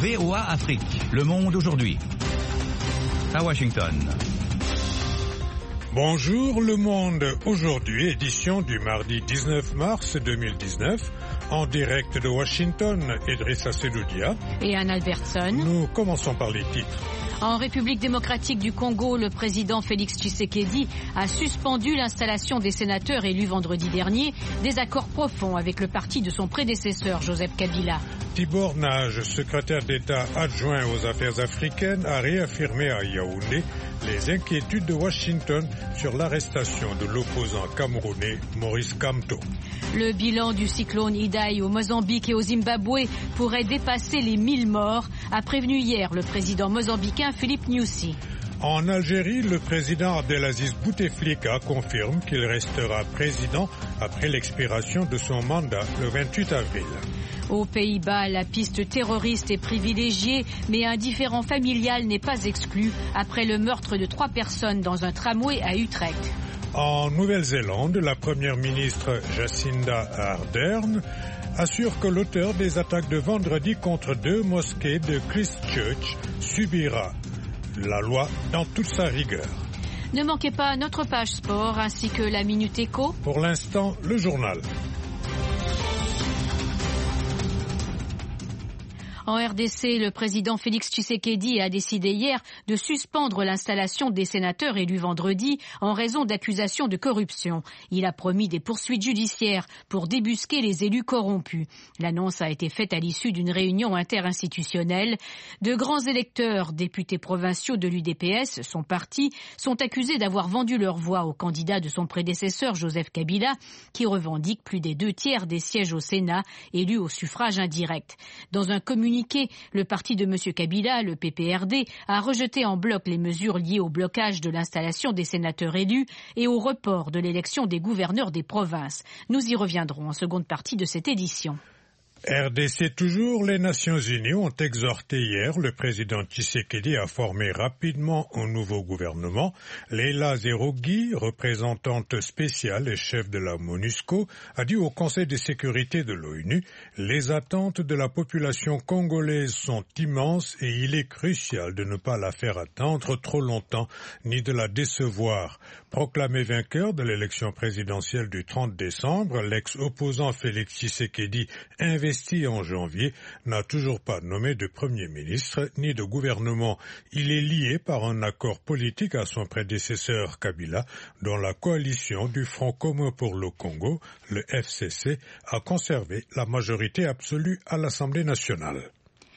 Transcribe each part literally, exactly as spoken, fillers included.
V O A Afrique, Le Monde aujourd'hui. À Washington. Bonjour Le Monde aujourd'hui, édition du mardi dix-neuf mars deux mille dix-neuf, en direct de Washington, Idrissa Seloudia et Anne Albertson. Nous commençons par les titres. En République démocratique du Congo, le président Félix Tshisekedi a suspendu l'installation des sénateurs élus vendredi dernier, désaccord profond avec le parti de son prédécesseur Joseph Kabila. Tibor Nage, secrétaire d'État adjoint aux affaires africaines, a réaffirmé à Yaoundé les inquiétudes de Washington sur l'arrestation de l'opposant camerounais Maurice Kamto. Le bilan du cyclone Idai au Mozambique et au Zimbabwe pourrait dépasser les mille morts, a prévenu hier le président mozambicain Philippe Nyusi. En Algérie, le président Abdelaziz Bouteflika confirme qu'il restera président après l'expiration de son mandat le vingt-huit avril. Aux Pays-Bas, la piste terroriste est privilégiée, mais un différend familial n'est pas exclu après le meurtre de trois personnes dans un tramway à Utrecht. En Nouvelle-Zélande, la première ministre Jacinda Ardern assure que l'auteur des attaques de vendredi contre deux mosquées de Christchurch subira la loi dans toute sa rigueur. Ne manquez pas notre page sport ainsi que la Minute Éco. Pour l'instant, le journal. En R D C, le président Félix Tshisekedi a décidé hier de suspendre l'installation des sénateurs élus vendredi en raison d'accusations de corruption. Il a promis des poursuites judiciaires pour débusquer les élus corrompus. L'annonce a été faite à l'issue d'une réunion interinstitutionnelle. De grands électeurs, députés provinciaux de l'U D P S, son parti, sont accusés d'avoir vendu leur voix au candidat de son prédécesseur Joseph Kabila, qui revendique plus des deux tiers des sièges au Sénat élus au suffrage indirect. Dans un communiqué, le parti de M. Kabila, le P P R D, a rejeté en bloc les mesures liées au blocage de l'installation des sénateurs élus et au report de l'élection des gouverneurs des provinces. Nous y reviendrons en seconde partie de cette édition. R D C toujours, les Nations Unies ont exhorté hier le président Tshisekedi à former rapidement un nouveau gouvernement. Leila Zerougui, représentante spéciale et chef de la MONUSCO, a dit au Conseil de sécurité de l'ONU « Les attentes de la population congolaise sont immenses et il est crucial de ne pas la faire attendre trop longtemps ni de la décevoir ». Proclamé vainqueur de l'élection présidentielle du trente décembre, l'ex-opposant Félix Tshisekedi, investi en janvier, n'a toujours pas nommé de Premier ministre ni de gouvernement. Il est lié par un accord politique à son prédécesseur Kabila, dont la coalition du Front commun pour le Congo, le F C C, a conservé la majorité absolue à l'Assemblée nationale.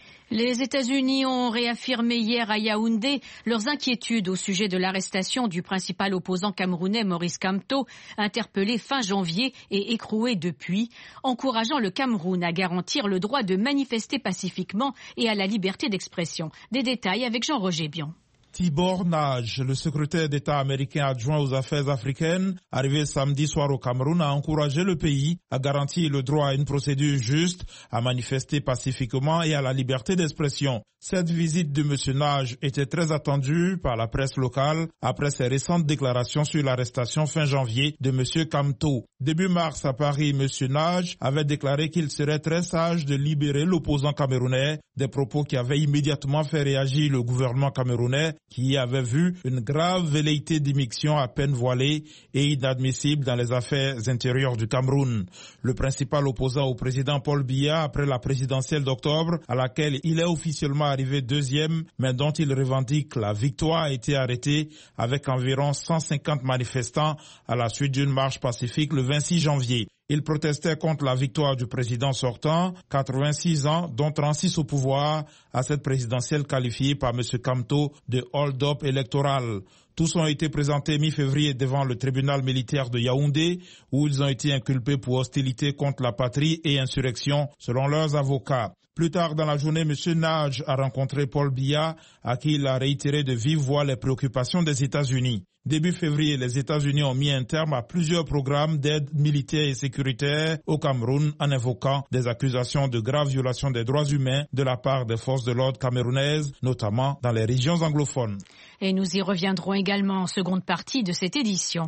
Les États-Unis ont réaffirmé hier à Yaoundé leurs inquiétudes au sujet de l'arrestation du principal opposant camerounais Maurice Kamto, interpellé fin janvier et écroué depuis, encourageant le Cameroun à garantir le droit de manifester pacifiquement et à la liberté d'expression. Des détails avec Jean-Roger Bion. Tibor Nage, le secrétaire d'État américain adjoint aux affaires africaines, arrivé samedi soir au Cameroun, a encouragé le pays à garantir le droit à une procédure juste, à manifester pacifiquement et à la liberté d'expression. Cette visite de M. Nage était très attendue par la presse locale après ses récentes déclarations sur l'arrestation fin janvier de M. Kamto. Début mars à Paris, M. Nage avait déclaré qu'il serait très sage de libérer l'opposant camerounais, des propos qui avaient immédiatement fait réagir le gouvernement camerounais qui avait vu une grave velléité d'immixtion à peine voilée et inadmissible dans les affaires intérieures du Cameroun. Le principal opposant au président Paul Biya après la présidentielle d'octobre, à laquelle il est officiellement arrivé deuxième, mais dont il revendique la victoire, a été arrêté avec environ cent cinquante manifestants à la suite d'une marche pacifique le vingt-six janvier. Il protestait contre la victoire du président sortant, quatre-vingt-six ans, dont trente-six au pouvoir, à cette présidentielle qualifiée par M. Kamto de hold-up électoral. Tous ont été présentés mi-février devant le tribunal militaire de Yaoundé, où ils ont été inculpés pour hostilité contre la patrie et insurrection, selon leurs avocats. Plus tard dans la journée, M. Nage a rencontré Paul Biya, à qui il a réitéré de vive voix les préoccupations des États-Unis. Début février, les États-Unis ont mis un terme à plusieurs programmes d'aide militaire et sécuritaire au Cameroun en invoquant des accusations de graves violations des droits humains de la part des forces de l'ordre camerounaises, notamment dans les régions anglophones. Et nous y reviendrons également en seconde partie de cette édition.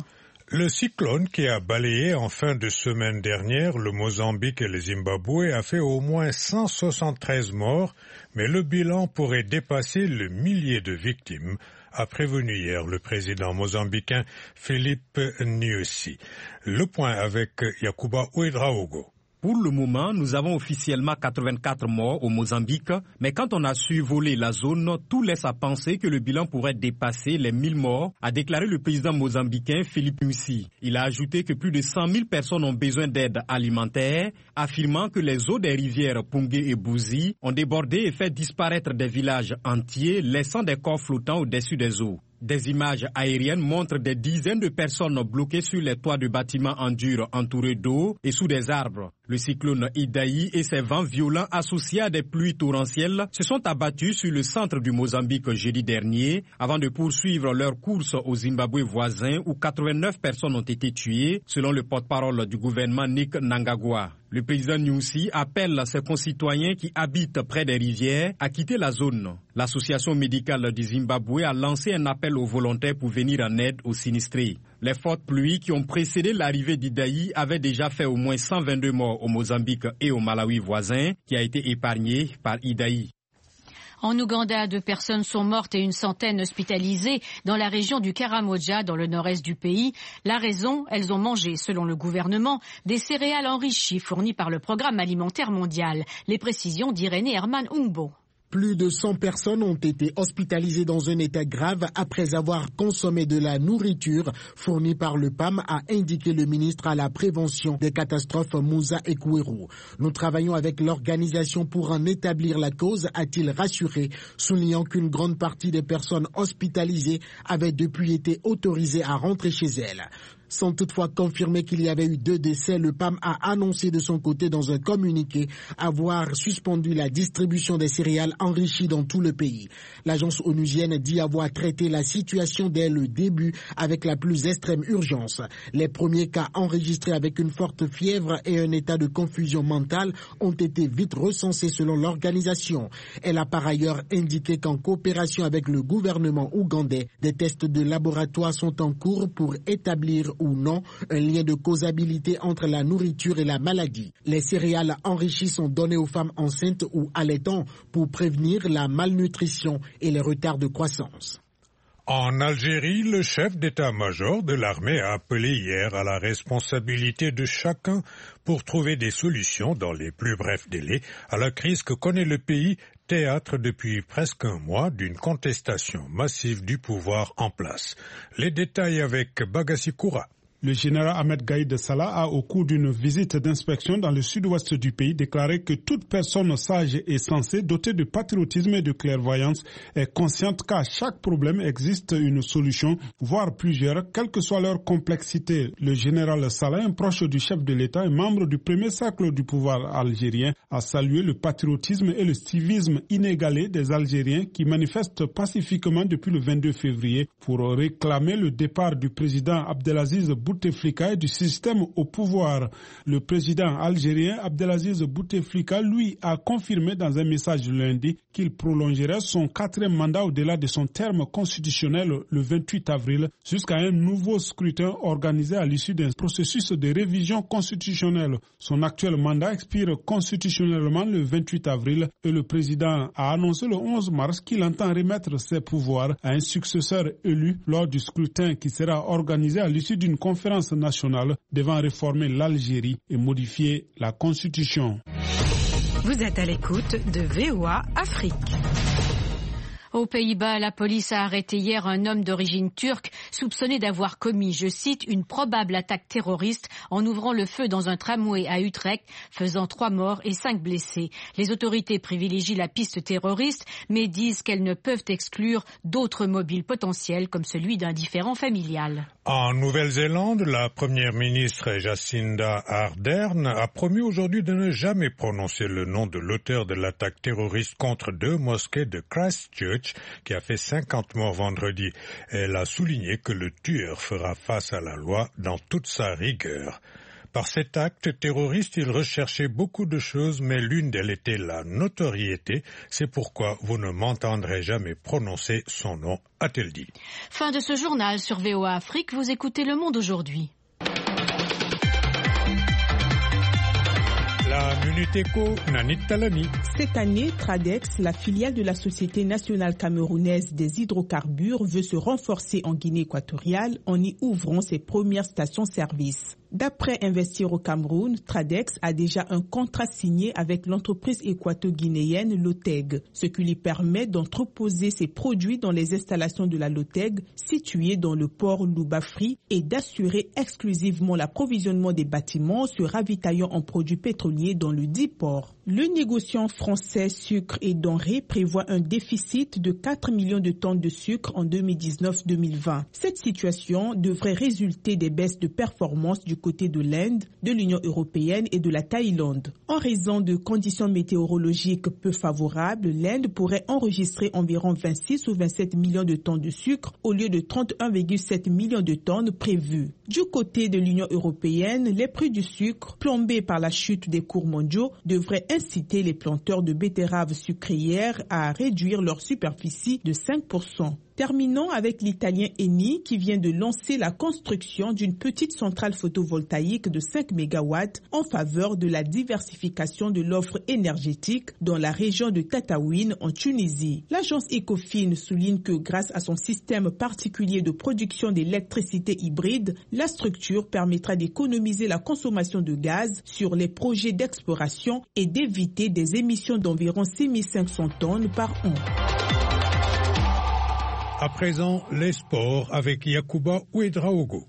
Le cyclone qui a balayé en fin de semaine dernière le Mozambique et le Zimbabwe a fait au moins cent soixante-treize morts, mais le bilan pourrait dépasser le millier de victimes, a prévenu hier le président mozambicain Filipe Nyusi. Le point avec Yacouba Ouedraogo. Pour le moment, nous avons officiellement quatre-vingt-quatre morts au Mozambique, mais quand on a survolé la zone, tout laisse à penser que le bilan pourrait dépasser les mille morts, a déclaré le président mozambicain Filipe Nyusi. Il a ajouté que plus de cent mille personnes ont besoin d'aide alimentaire, affirmant que les eaux des rivières Pungue et Bouzi ont débordé et fait disparaître des villages entiers, laissant des corps flottants au-dessus des eaux. Des images aériennes montrent des dizaines de personnes bloquées sur les toits de bâtiments en dur entourés d'eau et sous des arbres. Le cyclone Idai et ses vents violents associés à des pluies torrentielles se sont abattus sur le centre du Mozambique jeudi dernier avant de poursuivre leur course au Zimbabwe voisin où quatre-vingt-neuf personnes ont été tuées, selon le porte-parole du gouvernement Nick Nangagwa. Le président Nyusi appelle ses concitoyens qui habitent près des rivières à quitter la zone. L'association médicale du Zimbabwe a lancé un appel aux volontaires pour venir en aide aux sinistrés. Les fortes pluies qui ont précédé l'arrivée d'Idai avaient déjà fait au moins cent vingt-deux morts au Mozambique et au Malawi voisin, qui a été épargné par Idai. En Ouganda, deux personnes sont mortes et une centaine hospitalisées dans la région du Karamoja, dans le nord-est du pays. La raison, elles ont mangé, selon le gouvernement, des céréales enrichies fournies par le Programme alimentaire mondial. Les précisions d'Irénée Herman Ungbo. Plus de cent personnes ont été hospitalisées dans un état grave après avoir consommé de la nourriture fournie par le P A M, a indiqué le ministre à la prévention des catastrophes Moussa Ekweru. Nous travaillons avec l'organisation pour en établir la cause, a-t-il rassuré, soulignant qu'une grande partie des personnes hospitalisées avaient depuis été autorisées à rentrer chez elles. Sans toutefois confirmer qu'il y avait eu deux décès, le P A M a annoncé de son côté dans un communiqué avoir suspendu la distribution des céréales enrichies dans tout le pays. L'agence onusienne dit avoir traité la situation dès le début avec la plus extrême urgence. Les premiers cas enregistrés avec une forte fièvre et un état de confusion mentale ont été vite recensés selon l'organisation. Elle a par ailleurs indiqué qu'en coopération avec le gouvernement ougandais, des tests de laboratoire sont en cours pour établir ou non un lien de causalité entre la nourriture et la maladie. Les céréales enrichies sont données aux femmes enceintes ou allaitantes pour prévenir la malnutrition et les retards de croissance. En Algérie, le chef d'état-major de l'armée a appelé hier à la responsabilité de chacun pour trouver des solutions dans les plus brefs délais à la crise que connaît le pays, théâtre depuis presque un mois d'une contestation massive du pouvoir en place. Les détails avec Bagassi Koura. Le général Ahmed Gaïd Salah a, au cours d'une visite d'inspection dans le sud-ouest du pays, déclaré que toute personne sage et sensée, dotée de patriotisme et de clairvoyance, est consciente qu'à chaque problème existe une solution, voire plusieurs, quelle que soit leur complexité. Le général Salah, un proche du chef de l'État et membre du premier cercle du pouvoir algérien, a salué le patriotisme et le civisme inégalé des Algériens qui manifestent pacifiquement depuis le vingt-deux février pour réclamer le départ du président Abdelaziz Bouteflika et du système au pouvoir. Le président algérien Abdelaziz Bouteflika, lui, a confirmé dans un message lundi qu'il prolongerait son quatrième mandat au-delà de son terme constitutionnel le vingt-huit avril jusqu'à un nouveau scrutin organisé à l'issue d'un processus de révision constitutionnelle. Son actuel mandat expire constitutionnellement le vingt-huit avril et le président a annoncé le onze mars qu'il entend remettre ses pouvoirs à un successeur élu lors du scrutin qui sera organisé à l'issue d'une conférence nationale devant réformer l'Algérie et modifier la Constitution. Vous êtes à l'écoute de V O A Afrique. Aux Pays-Bas, la police a arrêté hier un homme d'origine turque soupçonné d'avoir commis, je cite, une probable attaque terroriste en ouvrant le feu dans un tramway à Utrecht, faisant trois morts et cinq blessés. Les autorités privilégient la piste terroriste, mais disent qu'elles ne peuvent exclure d'autres mobiles potentiels comme celui d'un différend familial. En Nouvelle-Zélande, la première ministre Jacinda Ardern a promis aujourd'hui de ne jamais prononcer le nom de l'auteur de l'attaque terroriste contre deux mosquées de Christchurch qui a fait cinquante morts vendredi. Elle a souligné que le tueur fera face à la loi dans toute sa rigueur. Par cet acte terroriste, il recherchait beaucoup de choses, mais l'une d'elles était la notoriété. C'est pourquoi vous ne m'entendrez jamais prononcer son nom, a-t-elle dit. Fin de ce journal sur V O A Afrique. Vous écoutez Le Monde aujourd'hui. La Minute Éco, Nanit Talani. Cette année, Tradex, la filiale de la Société nationale camerounaise des hydrocarbures, veut se renforcer en Guinée équatoriale en y ouvrant ses premières stations-service. D'après Investir au Cameroun, Tradex a déjà un contrat signé avec l'entreprise équato-guinéenne Loteg, ce qui lui permet d'entreposer ses produits dans les installations de la Loteg situées dans le port Loubafri et d'assurer exclusivement l'approvisionnement des bâtiments se ravitaillant en produits pétroliers dans le dit port. Le négociant français Sucre et Denrées prévoit un déficit de quatre millions de tonnes de sucre en deux mille dix-neuf deux mille vingt. Cette situation devrait résulter des baisses de performance du côté de l'Inde, de l'Union européenne et de la Thaïlande. En raison de conditions météorologiques peu favorables, l'Inde pourrait enregistrer environ vingt-six ou vingt-sept millions de tonnes de sucre au lieu de trente et un virgule sept millions de tonnes prévues. Du côté de l'Union européenne, les prix du sucre, plombés par la chute des cours mondiaux, devraient inciter les planteurs de betteraves sucrières à réduire leur superficie de cinq pour cent. Terminons avec l'italien Eni qui vient de lancer la construction d'une petite centrale photovoltaïque de cinq mégawatts en faveur de la diversification de l'offre énergétique dans la région de Tataouine en Tunisie. L'agence Ecofin souligne que grâce à son système particulier de production d'électricité hybride, la structure permettra d'économiser la consommation de gaz sur les projets d'exploration et d'éviter des émissions d'environ six mille cinq cents tonnes par an. À présent, les sports avec Yacouba Ouedraogo.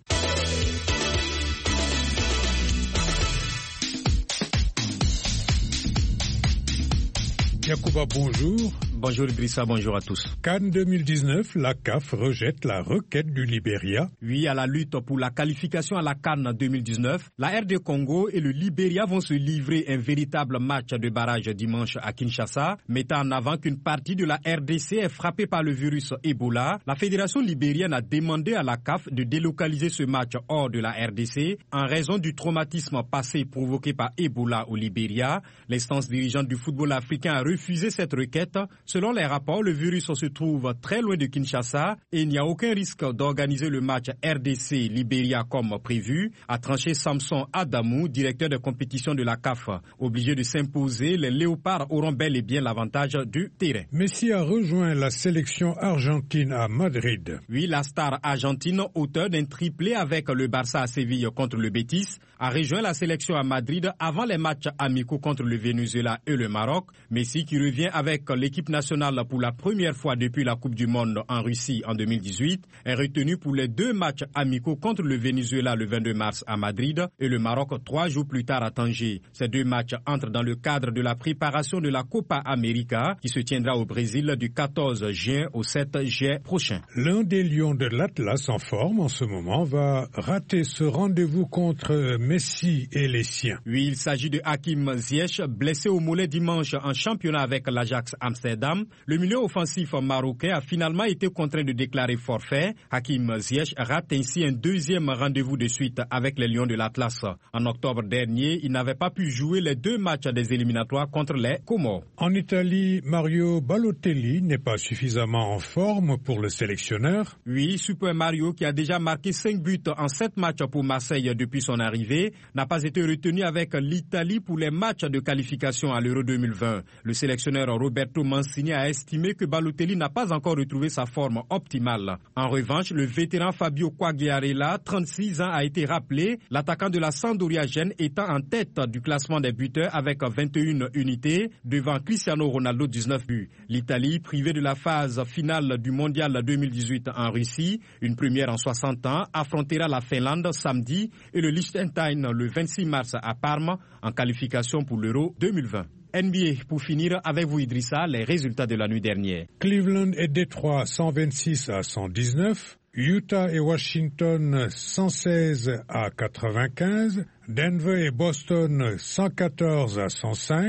Yacouba, bonjour. Bonjour Idrissa, bonjour à tous. CAN deux mille dix-neuf, la C A F rejette la requête du Libéria. Oui, à la lutte pour la qualification à la CAN deux mille dix-neuf, la R D Congo et le Libéria vont se livrer un véritable match de barrage dimanche à Kinshasa, mettant en avant qu'une partie de la R D C est frappée par le virus Ebola. La fédération libérienne a demandé à la C A F de délocaliser ce match hors de la R D C en raison du traumatisme passé provoqué par Ebola au Libéria. L'instance dirigeante du football africain a refusé cette requête. Selon les rapports, le virus se trouve très loin de Kinshasa et il n'y a aucun risque d'organiser le match R D C-Libéria comme prévu, a tranché Samson Adamou, directeur de compétition de la C A F. Obligé de s'imposer, les Léopards auront bel et bien l'avantage du terrain. Messi a rejoint la sélection argentine à Madrid. Oui, la star argentine, auteur d'un triplé avec le Barça à Séville contre le Betis, a rejoint la sélection à Madrid avant les matchs amicaux contre le Venezuela et le Maroc. Messi qui revient avec l'équipe nationale pour la première fois depuis la Coupe du Monde en Russie en deux mille dix-huit, est retenu pour les deux matchs amicaux contre le Venezuela le vingt-deux mars à Madrid et le Maroc trois jours plus tard à Tanger. Ces deux matchs entrent dans le cadre de la préparation de la Copa América qui se tiendra au Brésil du quatorze juin au sept juillet prochain. L'un des lions de l'Atlas en forme en ce moment va rater ce rendez-vous contre Messi et les siens. Oui, il s'agit de Hakim Ziyech, blessé au mollet dimanche en championnat avec l'Ajax Amsterdam. Le milieu offensif marocain a finalement été contraint de déclarer forfait. Hakim Ziyech rate ainsi un deuxième rendez-vous de suite avec les Lions de l'Atlas. En octobre dernier, il n'avait pas pu jouer les deux matchs des éliminatoires contre les Comores. En Italie, Mario Balotelli n'est pas suffisamment en forme pour le sélectionneur. Oui, Super Mario, qui a déjà marqué cinq buts en sept matchs pour Marseille depuis son arrivée, n'a pas été retenu avec l'Italie pour les matchs de qualification à l'Euro deux mille vingt. Le sélectionneur Roberto Mancini a estimé que Balotelli n'a pas encore retrouvé sa forme optimale. En revanche, le vétéran Fabio Quagliarella, trente-six ans, a été rappelé, l'attaquant de la Sampdoria Gênes étant en tête du classement des buteurs avec vingt et une unités devant Cristiano Ronaldo, dix-neuf buts. L'Italie, privée de la phase finale du Mondial deux mille dix-huit en Russie, une première en soixante ans, affrontera la Finlande samedi et le Liechtenstein le vingt-six mars à Parme en qualification pour l'Euro deux mille vingt. N B A, pour finir, avec vous Idrissa, les résultats de la nuit dernière. Cleveland et Détroit cent vingt-six à cent dix-neuf, Utah et Washington cent seize à quatre-vingt-quinze, Denver et Boston cent quatorze à cent cinq,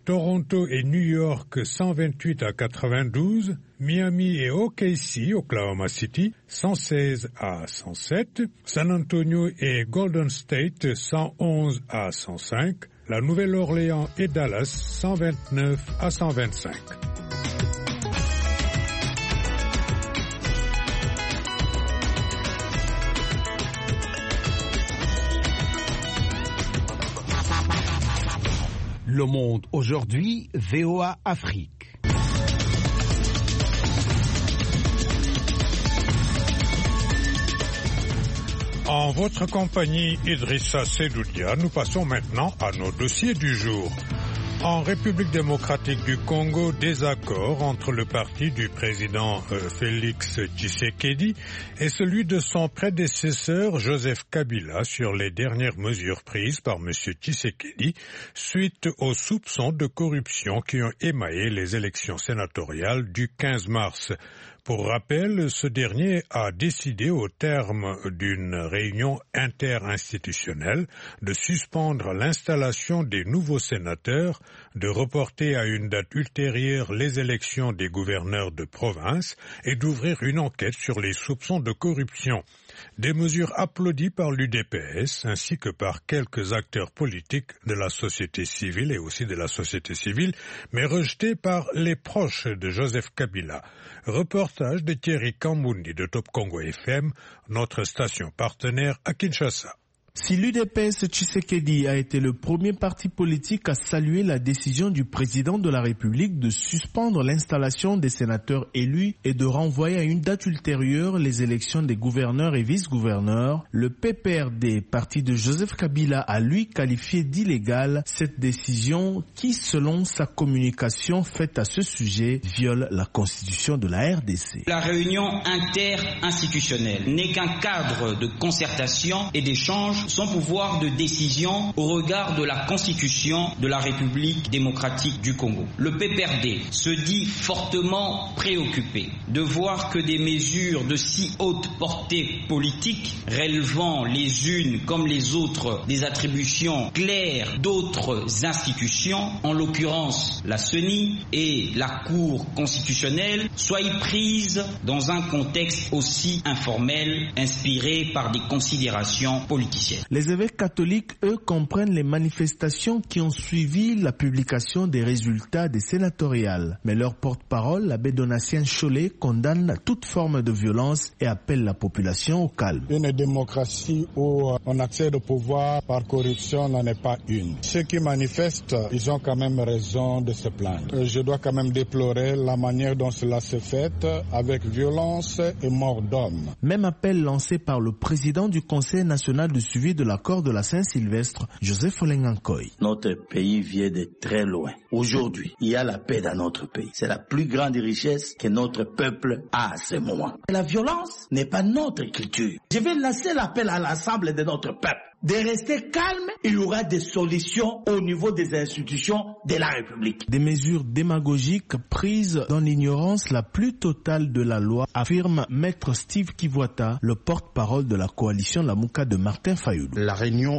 Toronto et New York cent vingt-huit à quatre-vingt-douze, Miami et O K C, Oklahoma City, cent seize à cent sept, San Antonio et Golden State, cent onze à cent cinq, la Nouvelle-Orléans et Dallas, cent vingt-neuf à cent vingt-cinq. Le Monde aujourd'hui, V O A Afrique. En votre compagnie, Idrissa Sedoudia, nous passons maintenant à nos dossiers du jour. En République démocratique du Congo, désaccord entre le parti du président euh, Félix Tshisekedi et celui de son prédécesseur Joseph Kabila sur les dernières mesures prises par M. Tshisekedi suite aux soupçons de corruption qui ont émaillé les élections sénatoriales du quinze mars. Pour rappel, ce dernier a décidé au terme d'une réunion interinstitutionnelle de suspendre l'installation des nouveaux sénateurs, de reporter à une date ultérieure les élections des gouverneurs de province et d'ouvrir une enquête sur les soupçons de corruption. Des mesures applaudies par l'U D P S ainsi que par quelques acteurs politiques de la société civile et aussi de la société civile, mais rejetées par les proches de Joseph Kabila. Reportage de Thierry Kambundi de Top Congo F M, notre station partenaire à Kinshasa. Si l'U D P S Tshisekedi a été le premier parti politique à saluer la décision du président de la République de suspendre l'installation des sénateurs élus et de renvoyer à une date ultérieure les élections des gouverneurs et vice-gouverneurs, le P P R D, parti de Joseph Kabila, a lui qualifié d'illégale cette décision qui, selon sa communication faite à ce sujet, viole la constitution de la R D C. La réunion interinstitutionnelle n'est qu'un cadre de concertation et d'échange son pouvoir de décision au regard de la Constitution de la République démocratique du Congo. Le P P R D se dit fortement préoccupé de voir que des mesures de si haute portée politique, relevant les unes comme les autres des attributions claires d'autres institutions, en l'occurrence la C E N I et la Cour constitutionnelle, soient prises dans un contexte aussi informel, inspiré par des considérations politiciennes. Les évêques catholiques, eux, comprennent les manifestations qui ont suivi la publication des résultats des sénatoriales. Mais leur porte-parole, l'abbé Donatien Cholet, condamne toute forme de violence et appelle la population au calme. Une démocratie où on accède au pouvoir par corruption n'en est pas une. Ceux qui manifestent, ils ont quand même raison de se plaindre. Je dois quand même déplorer la manière dont cela s'est fait, avec violence et mort d'hommes. Même appel lancé par le président du Conseil national de suivi de l'accord de la Saint-Sylvestre, Joseph Olengankoy. Notre pays vient de très loin. Aujourd'hui, il y a la paix dans notre pays. C'est la plus grande richesse que notre peuple a à ce moment. La violence n'est pas notre culture. Je vais lancer l'appel à l'ensemble de notre peuple de rester calme. Il y aura des solutions au niveau des institutions de la République. Des mesures démagogiques prises dans l'ignorance la plus totale de la loi, affirme Maître Steve Kivuata, le porte-parole de la coalition Lamuka de Martin Fayoulou. La réunion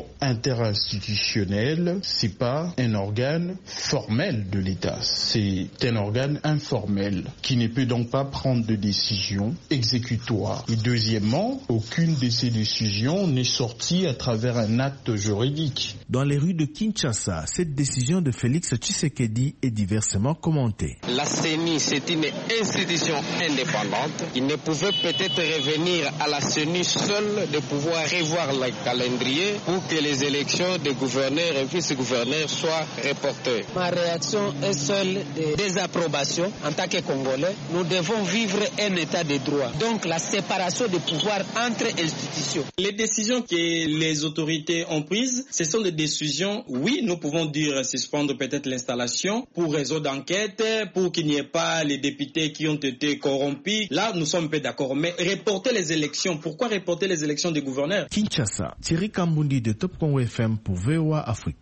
interinstitutionnelle, c'est pas un organe formel de l'État, c'est un organe informel qui ne peut donc pas prendre de décisions exécutoires. Et deuxièmement, aucune de ces décisions n'est sortie à travers un acte juridique. Dans les rues de Kinshasa, cette décision de Félix Tshisekedi est diversement commentée. La C E N I, c'est une institution indépendante. Il ne pouvait peut-être revenir à la C E N I seule de pouvoir revoir le calendrier pour que les élections des gouverneurs et vice-gouverneurs soient reportées. Ma réaction est seule de désapprobation. En tant que Congolais, nous devons vivre un état de droit. Donc la séparation des pouvoirs entre institutions. Les décisions que les autorités ont prises, ce sont des décisions, oui, nous pouvons dire suspendre peut-être l'installation pour réseau d'enquête, pour qu'il n'y ait pas les députés qui ont été corrompus. Là, nous sommes un peu d'accord. Mais reporter les élections, pourquoi reporter les élections des gouverneurs? Kinshasa, Thierry Kambundi de Top Congo F M pour V O A Afrique.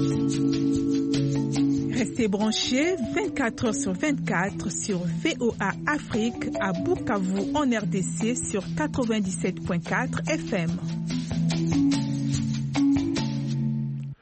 Restez branchés vingt-quatre heures sur vingt-quatre sur V O A Afrique à Bukavu en R D C sur quatre-vingt-dix-sept point quatre F M.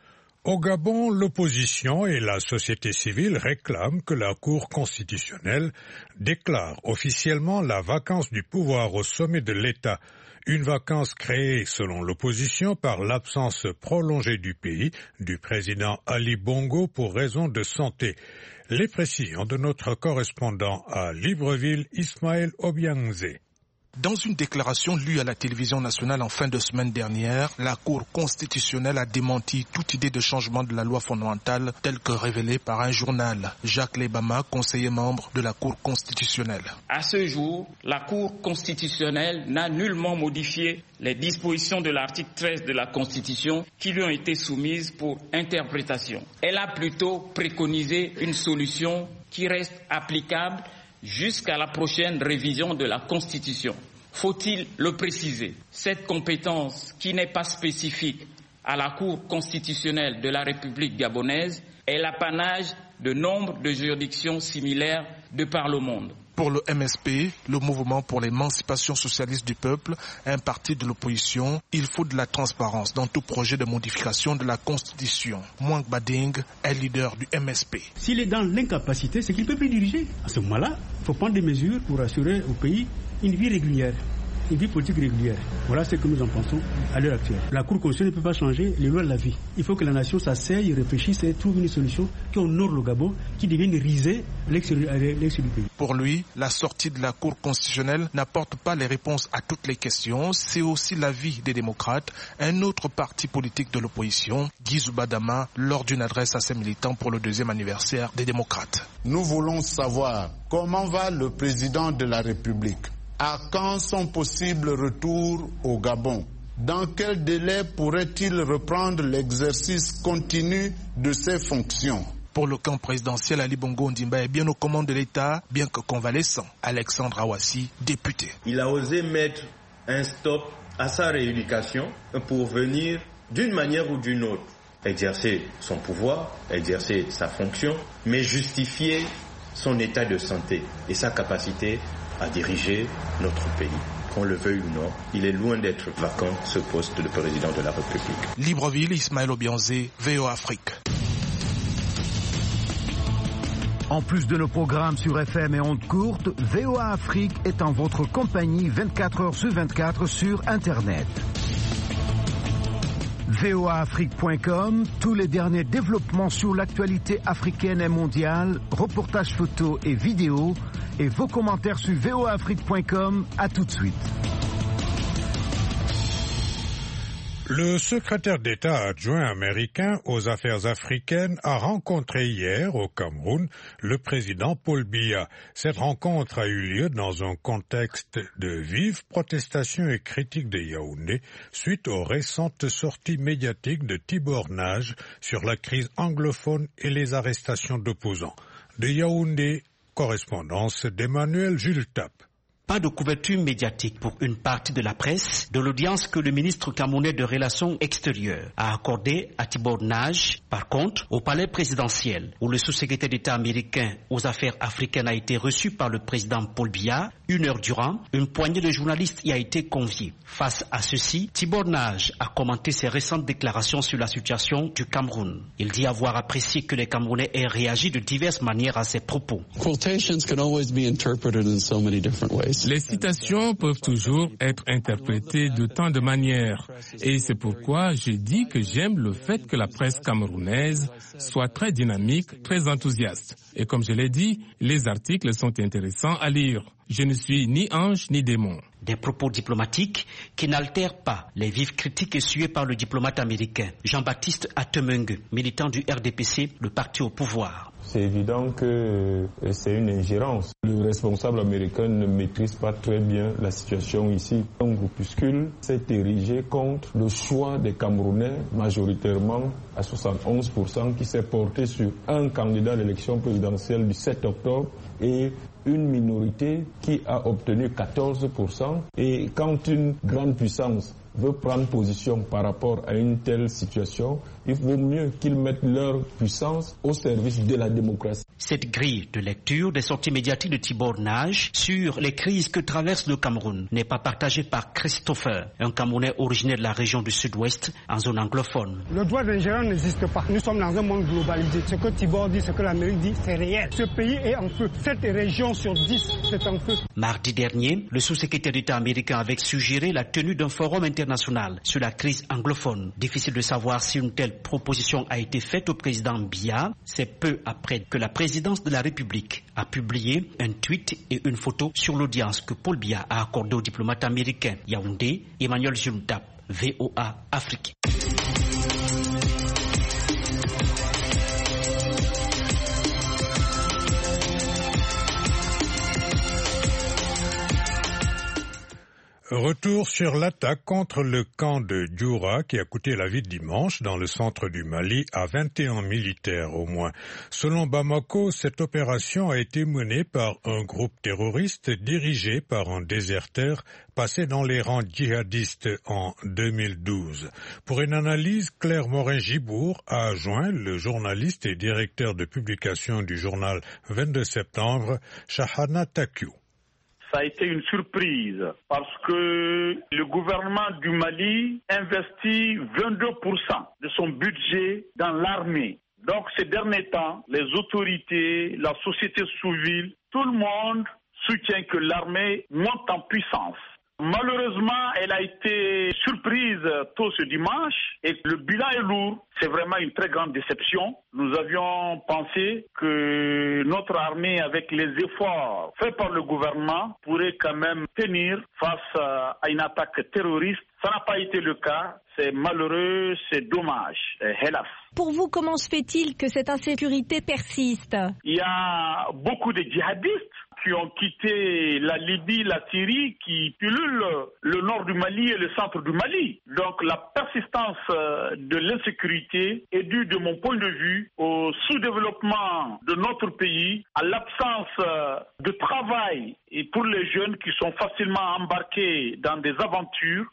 Au Gabon, l'opposition et la société civile réclament que la Cour constitutionnelle déclare officiellement la vacance du pouvoir au sommet de l'État. Une vacance créée, selon l'opposition, par l'absence prolongée du pays du président Ali Bongo pour raison de santé. Les précisions de notre correspondant à Libreville, Ismaël Obiangze. Dans une déclaration lue à la télévision nationale en fin de semaine dernière, la Cour constitutionnelle a démenti toute idée de changement de la loi fondamentale telle que révélée par un journal. Jacques Lebama, conseiller membre de la Cour constitutionnelle. À ce jour, la Cour constitutionnelle n'a nullement modifié les dispositions de l'article treize de la Constitution qui lui ont été soumises pour interprétation. Elle a plutôt préconisé une solution qui reste applicable jusqu'à la prochaine révision de la Constitution. Faut-il le préciser, cette compétence qui n'est pas spécifique à la Cour constitutionnelle de la République gabonaise est l'apanage de nombre de juridictions similaires de par le monde. Pour le M S P, le mouvement pour l'émancipation socialiste du peuple, un parti de l'opposition, il faut de la transparence dans tout projet de modification de la Constitution. Mouang Bading est leader du M S P. S'il est dans l'incapacité, c'est qu'il ne peut plus diriger. À ce moment-là, il faut prendre des mesures pour assurer au pays une vie régulière. Une vie politique régulière. Voilà ce que nous en pensons à l'heure actuelle. La Cour constitutionnelle ne peut pas changer les lois de la vie. Il faut que la nation s'asseye, réfléchisse et trouve une solution qui honore le Gabon, qui devienne risée à l'extérieur du pays. Pour lui, la sortie de la Cour constitutionnelle n'apporte pas les réponses à toutes les questions. C'est aussi l'avis des démocrates, un autre parti politique de l'opposition, Guy Badama, lors d'une adresse à ses militants pour le deuxième anniversaire des démocrates. Nous voulons savoir comment va le président de la République. À quand son possible retour au Gabon? Dans quel délai pourrait-il reprendre l'exercice continu de ses fonctions? Pour le camp présidentiel, Ali Bongo Ondimba est bien aux commandes de l'État, bien que convalescent. Alexandre Awassi, député. Il a osé mettre un stop à sa rééducation pour venir d'une manière ou d'une autre exercer son pouvoir, exercer sa fonction, mais justifier son état de santé et sa capacité à diriger notre pays. Qu'on le veuille ou non, il est loin d'être vacant ce poste de président de la République. Libreville, Ismaël Obiangze, V O A Afrique. En plus de nos programmes sur F M et ondes courtes, V O A Afrique est en votre compagnie vingt-quatre heures sur vingt-quatre sur Internet. V O A Afrique point com, tous les derniers développements sur l'actualité africaine et mondiale, reportages photos et vidéos, et vos commentaires sur V O A Afrique point com. À tout de suite. Le secrétaire d'État adjoint américain aux affaires africaines a rencontré hier au Cameroun le président Paul Biya. Cette rencontre a eu lieu dans un contexte de vives protestations et critiques de Yaoundé suite aux récentes sorties médiatiques de Tibor Nage sur la crise anglophone et les arrestations d'opposants. De Yaoundé, correspondance d'Emmanuel Jules Tap. Pas de couverture médiatique pour une partie de la presse de l'audience que le ministre camerounais de Relations extérieures a accordée à Tibor Nage. Par contre, au palais présidentiel, où le sous-secrétaire d'État américain aux affaires africaines a été reçu par le président Paul Biya, une heure durant, une poignée de journalistes y a été conviée. Face à ceci, Tibor Nage a commenté ses récentes déclarations sur la situation du Cameroun. Il dit avoir apprécié que les Camerounais aient réagi de diverses manières à ses propos. Quotations can always be interpreted in so many different ways. Les citations peuvent toujours être interprétées de tant de manières. Et c'est pourquoi je dis que j'aime le fait que la presse camerounaise soit très dynamique, très enthousiaste. Et comme je l'ai dit, les articles sont intéressants à lire. Je ne suis ni ange ni démon. Des propos diplomatiques qui n'altèrent pas les vives critiques essuyées par le diplomate américain Jean-Baptiste Atemeng, militant du R D P C, le parti au pouvoir. C'est évident que c'est une ingérence. Le responsable américain ne maîtrise pas très bien la situation ici. Un groupuscule s'est érigé contre le choix des Camerounais, majoritairement à soixante-onze pour cent, qui s'est porté sur un candidat à l'élection présidentielle du sept octobre et une minorité qui a obtenu quatorze pour cent. Et quand une grande puissance veut prendre position par rapport à une telle situation, il vaut mieux qu'ils mettent leur puissance au service de la démocratie. Cette grille de lecture des sorties médiatiques de Tibor Nagy sur les crises que traverse le Cameroun n'est pas partagée par Christopher, un Camerounais originaire de la région du Sud-Ouest en zone anglophone. Le droit d'ingérence n'existe pas. Nous sommes dans un monde globalisé. Ce que Tibor dit, ce que l'Amérique dit, c'est réel. Ce pays est en feu. Sept régions sur dix, c'est en feu. Mardi dernier, le sous-secrétaire d'État américain avait suggéré la tenue d'un forum international sur la crise anglophone. Difficile de savoir si une telle proposition a été faite au président Biya. C'est peu après que la présidence de la République a publié un tweet et une photo sur l'audience que Paul Biya a accordée au diplomate américain Yaoundé, Emmanuel Jumtap, V O A Afrique. Retour sur l'attaque contre le camp de Djoura qui a coûté la vie dimanche dans le centre du Mali à vingt et un militaires au moins. Selon Bamako, cette opération a été menée par un groupe terroriste dirigé par un déserteur passé dans les rangs djihadistes en deux mille douze. Pour une analyse, Claire Morin-Gibour a joint le journaliste et directeur de publication du journal vingt-deux septembre, Shahana Takiou. Ça a été une surprise parce que le gouvernement du Mali investit vingt-deux pour cent de son budget dans l'armée. Donc ces derniers temps, les autorités, la société civile, tout le monde soutient que l'armée monte en puissance. Malheureusement, elle a été surprise tôt ce dimanche et le bilan est lourd. C'est vraiment une très grande déception. Nous avions pensé que notre armée, avec les efforts faits par le gouvernement, pourrait quand même tenir face à une attaque terroriste. Ça n'a pas été le cas. C'est malheureux, c'est dommage, hélas. Pour vous, comment se fait-il que cette insécurité persiste? Il y a beaucoup de djihadistes qui ont quitté la Libye, la Syrie, qui pullulent le nord du Mali et le centre du Mali. Donc la persistance de l'insécurité est due, de mon point de vue, au sous-développement de notre pays, à l'absence de travail et pour les jeunes qui sont facilement embarqués dans des aventures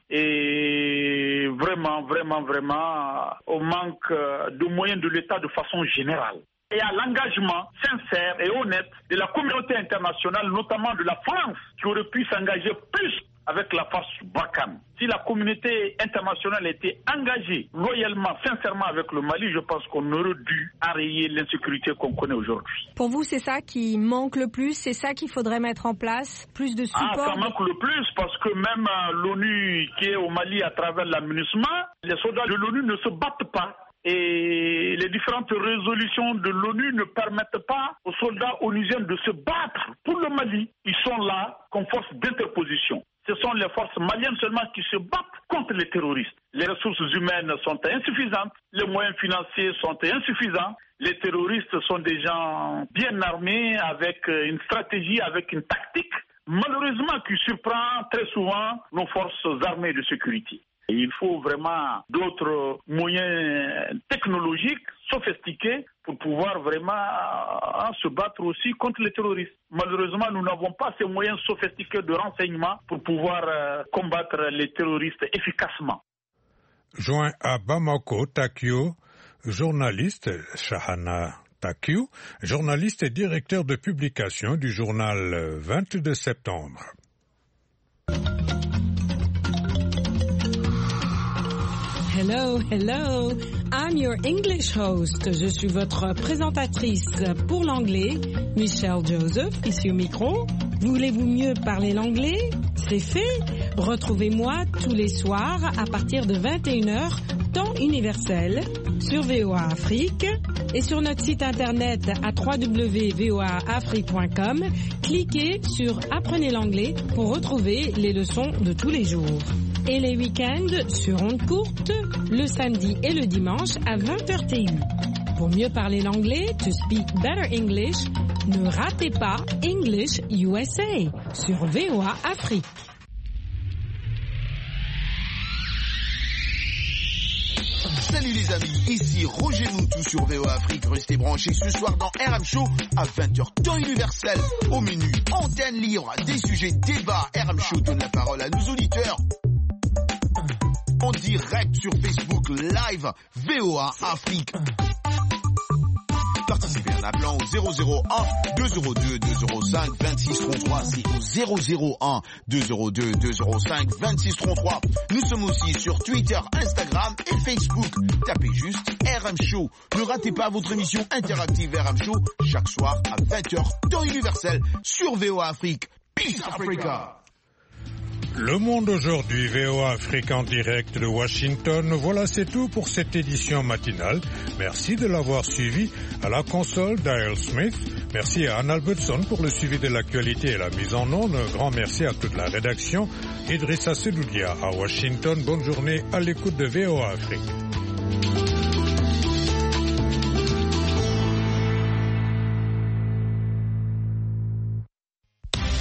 et vraiment, vraiment, vraiment au manque de moyens de l'État de façon générale. Et à l'engagement sincère et honnête de la communauté internationale, notamment de la France, qui aurait pu s'engager plus avec la force Barkhane. Si la communauté internationale était engagée loyalement, sincèrement avec le Mali, je pense qu'on aurait dû enrayer l'insécurité qu'on connaît aujourd'hui. Pour vous, c'est ça qui manque le plus? C'est ça qu'il faudrait mettre en place? Plus de support? Ah, ça manque le plus parce que même euh, l'ONU qui est au Mali à travers la MINUSMA, les soldats de l'ONU ne se battent pas. Et les différentes résolutions de l'ONU ne permettent pas aux soldats onusiens de se battre pour le Mali. Ils sont là comme force d'interposition. Ce sont les forces maliennes seulement qui se battent contre les terroristes. Les ressources humaines sont insuffisantes, les moyens financiers sont insuffisants. Les terroristes sont des gens bien armés avec une stratégie, avec une tactique, malheureusement qui surprend très souvent nos forces armées de sécurité. Il faut vraiment d'autres moyens technologiques, sophistiqués, pour pouvoir vraiment se battre aussi contre les terroristes. Malheureusement, nous n'avons pas ces moyens sophistiqués de renseignement pour pouvoir combattre les terroristes efficacement. Joint à Bamako, Takiou, journaliste, Shahana Takiou, journaliste et directeur de publication du journal vingt-deux septembre. Hello, hello. I'm your English host. Je suis votre présentatrice pour l'anglais, Michelle Joseph, ici au micro. Voulez-vous mieux parler l'anglais? C'est fait. Retrouvez-moi tous les soirs à partir de vingt et une heures, temps universel, sur V O A Afrique et sur notre site internet à w w w point v o a afrique point com. Cliquez sur Apprenez l'anglais pour retrouver les leçons de tous les jours. Et les week-ends sur ondes courtes, le samedi et le dimanche à vingt heures T U. Pour mieux parler l'anglais, to speak better English, ne ratez pas English U S A sur V O A Afrique. Salut les amis, ici Roger Moutou sur V O A Afrique. Restez branchés ce soir dans R M Show à vingt heures temps universel. Au menu, antenne libre, des sujets, débats. R M Show donne la parole à nos auditeurs. en direct sur Facebook Live V O A Afrique. Participez en appelant au zéro zéro un deux zéro deux deux zéro cinq vingt-six trente-trois. C'est au zéro zéro un deux zéro deux deux zéro cinq vingt-six trente-trois. Nous sommes aussi sur Twitter, Instagram et Facebook. Tapez juste R M Show. Ne ratez pas votre émission interactive R M Show chaque soir à vingt heures, temps universel sur V O A Afrique. Peace Africa. Le Monde aujourd'hui, V O A Afrique en direct de Washington. Voilà, c'est tout pour cette édition matinale. Merci de l'avoir suivi. À la console, Dial Smith. Merci à Anne Albertson pour le suivi de l'actualité et la mise en onde. Un grand merci à toute la rédaction. Idrissa Sedoudia à Washington. Bonne journée à l'écoute de V O A Afrique.